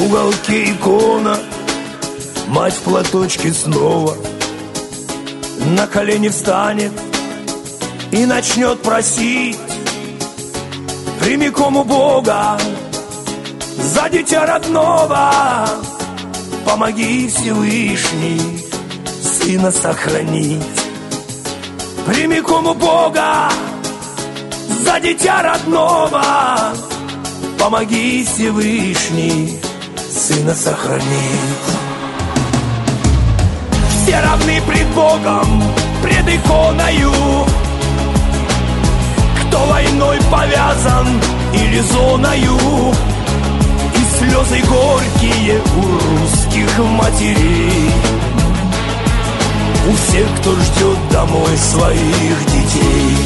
уголке икона, мать в платочке снова на колени встанет и начнет просить прямиком у Бога за дитя родного. Помоги, Всевышний, сына сохранить. Прямиком у Бога за дитя родного. Помоги, Всевышний, сына сохранить. Все равны пред Богом, пред иконою. Кто войной повязан или зоною, и слезы горькие у русских матерей, у всех, кто ждет домой своих детей.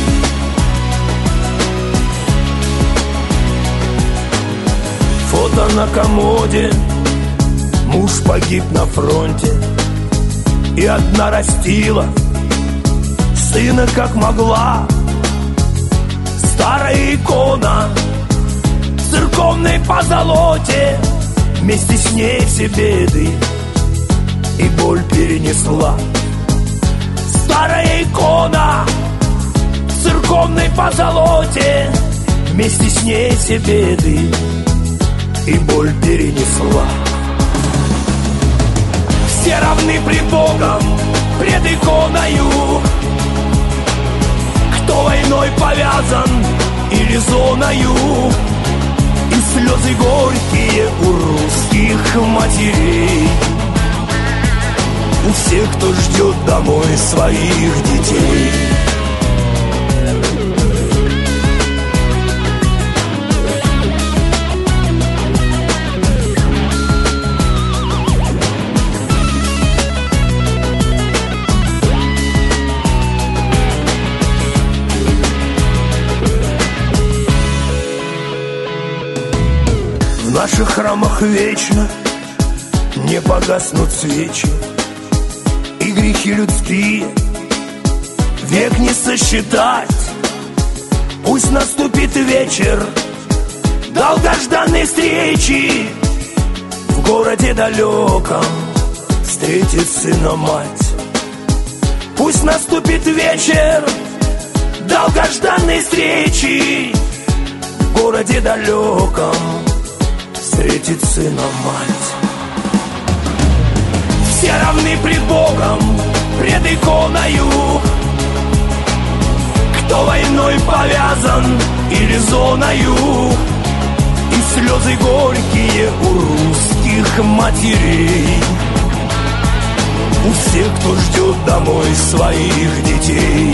Фото на комоде, муж погиб на фронте, и одна растила сына как могла. Старая икона в церковной позолоте вместе с ней все беды и боль перенесла. Старая икона в церковной позолоте вместе с ней все беды и боль перенесла. Все равны пред Богом, пред иконою. Кто войной повязан или зоною, и слезы горькие у русских матерей, у всех, кто ждет домой своих детей. В наших храмах вечно не погаснут свечи, и грехи людские век не сосчитать. Пусть наступит вечер долгожданной встречи, в городе далеком встретит сына мать. Пусть наступит вечер долгожданной встречи, в городе далеком встретит сына мать. Все равны пред Богом, пред иконою. Кто войной повязан или зоною, и слезы горькие у русских матерей, у всех, кто ждет домой своих детей.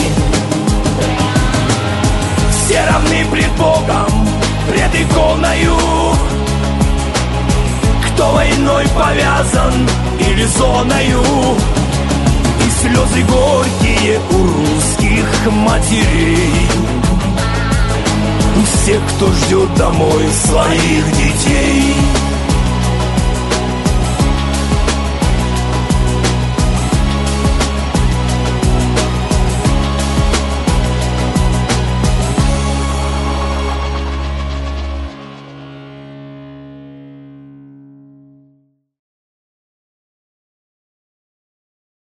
Все равны пред Богом, пред иконою. Кто войной повязан или зоною, и слезы горькие у русских матерей, у всех, кто ждет домой своих детей.